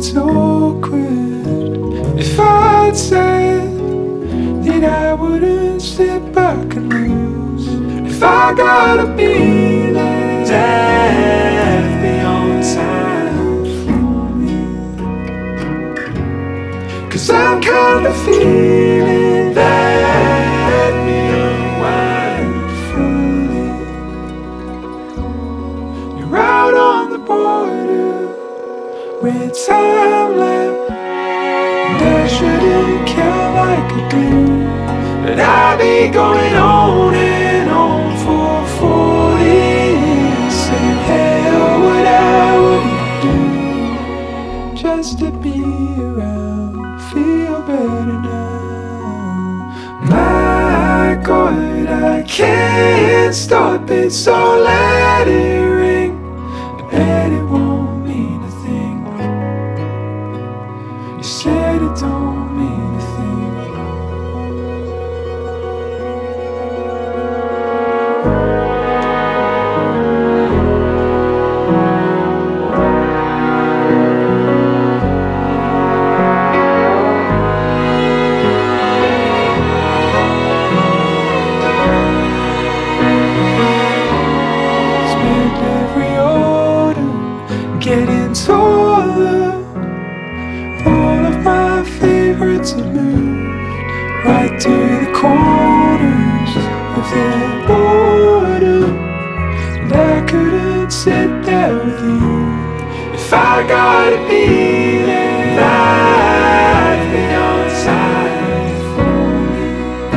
it's awkward. If I'd said that I wouldn't slip back and lose, if I gotta be there, death beyond time for me. 'Cause I'm kinda feeling that me unwind fully. You're out on the border with time left, and I shouldn't care like I do, but I'll be going on and on for 40 years, saying hell what I wouldn't do just to be around, feel better now. My God, I can't stop it, so let it ring. I bet it won't mean a thing. You said it don't mean a thing. Spent every autumn getting taller. All of my favorites have moved right to the corners of their boredom, and I couldn't sit there with you if I gotta be there. Life beyond time for me.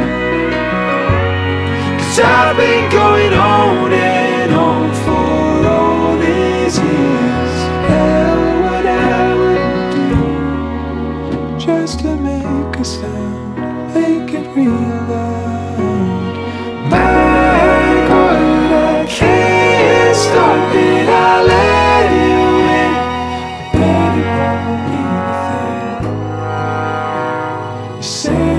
'Cause I've been going on and on for all these years. Hell, what I would do just to make a sound, make it real loud. My God, I can't stop it, I'll let it win. I bet it won't mean a thing. You say